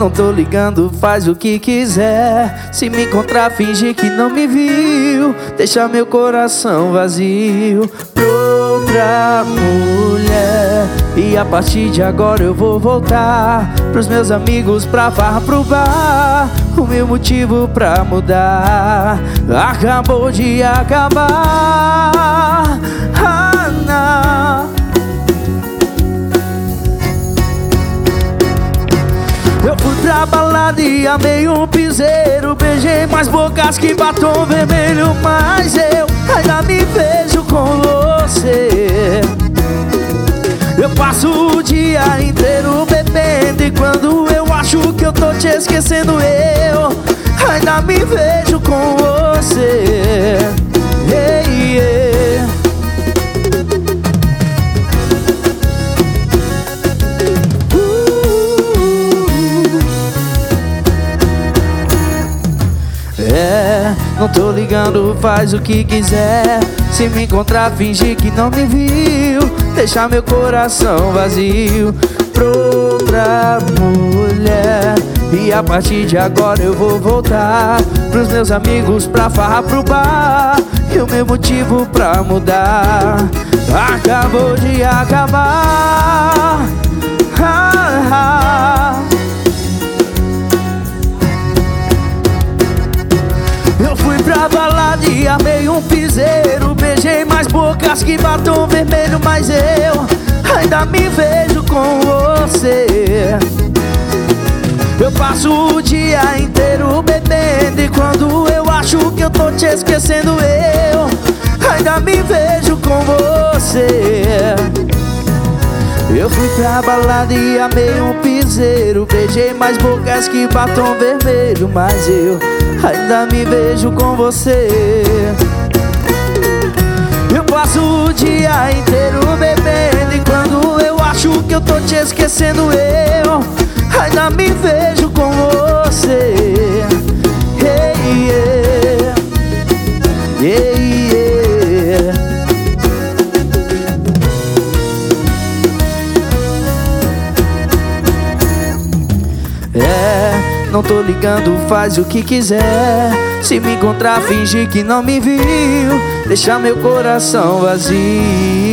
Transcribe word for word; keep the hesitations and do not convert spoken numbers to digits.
não tô ligando, faz o que quiser. Se me encontrar, finge que não me viu. Deixa meu coração vazio pra outra mulher. E a partir de agora eu vou voltar pros meus amigos, pra farra, pro bar. O meu motivo pra mudar acabou de acabar. Ah, não. Eu fui pra balada e amei um piseiro. Beijei mais bocas que batom vermelho, mas eu ainda me vejo com você. Eu passo o dia inteiro bebendo, e quando eu acho que eu tô te esquecendo, eu ainda me vejo com você. Yeah, yeah. É, não tô ligando, faz o que quiser. Se me encontrar, finge que não me viu. Deixar meu coração vazio pra outra mulher. E a partir de agora eu vou voltar pros meus amigos, pra farra, pro bar. E o meu motivo pra mudar acabou de acabar. Ah, ah. Eu fui pra balada e amei um piseiro. Beijei mais bocas que batom vermelho, mas eu ainda me vejo com você. Eu passo o dia inteiro bebendo, e quando eu acho que eu tô te esquecendo, eu ainda me vejo com você. Eu fui pra balada e amei um piseiro. Beijei mais bocas que batom vermelho, mas eu ainda me vejo com você. Eu passo o dia inteiro bebendo, e quando eu acho que eu tô te esquecendo, eu ainda me vejo com você. Yeah, yeah. Yeah, yeah. É, não tô ligando, faz o que quiser. Se me encontrar, finge que não me viu. Deixar meu coração vazio.